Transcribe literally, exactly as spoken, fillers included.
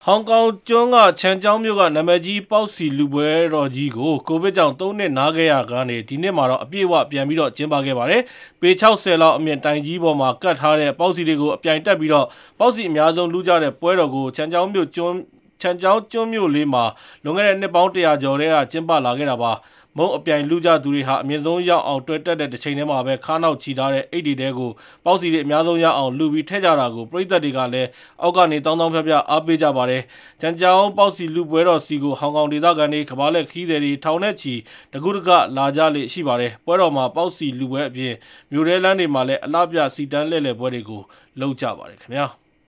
ဟောင်ကောင်ကျွန်းကချန်ကျောင်းမြို့ကနာမည်ကြီးပေါက်စီလူပွဲတော်ကြီးကိုကိုဗစ်ကြောင့်သုံးနှစ်နားခဲ့ရကနေဒီနှစ်မှာတော့အပြည့်အဝပြန်ပြီးတော့ကျင်းပခဲ့ပါတယ်။ပေ၆၀လောက်အမြင့်တိုင်ကြီးပေါ်မှာကတ်ထားတဲ့ပေါက်စီတွေကိုအပြိုင်တက်ပြီးတော့ပေါက်စီအများဆုံးလူကြတဲ့ပွဲတော်ကိုချန်ကျောင်းမြို့ကျွန်းချန်ကျောင်းကျွန်းမြို့လေးမှာလွန်ခဲ့တဲ့နှစ်ပေါင်းတရာကျော်တည်းကကျင်းပလာခဲ့တာပါ။မုံအပြိုင်လူကြသူတွေဟာအမြင့်ဆုံးရောက်အောင်တွဲတက်တဲ့တစ်ချိန်တည်းမှာပဲခါနောက်ချီထားတဲ့အိတ်တွေတဲကိုပေါက်စီတွေအများဆုံးရောက်အောင်လူပြီးထဲကြတာကိုပြည်သက်တွေကလည်းအောက်ကနေတောင်းတောင်းဖျက်ဖျက်အားပေးကြပါတယ်။ချန်ကျောင်းပေါက်စီလူပွဲတော်စီကိုဟောင်ကောင်ဒေသခံတွေကဘာလက်ခီးတွေထောင်နဲ့ချီတကူတကလာကြလေရှိပါတယ်။ပွဲတော်မှာပေါက်စီလူပွဲအပြင်မြို့ရဲလမ်းတွေမှာလည်းအလားပြစီတန်းလှည့်လည်ပွဲတွေကိုလုပ်ကြပါတယ်ခင်ဗျာ။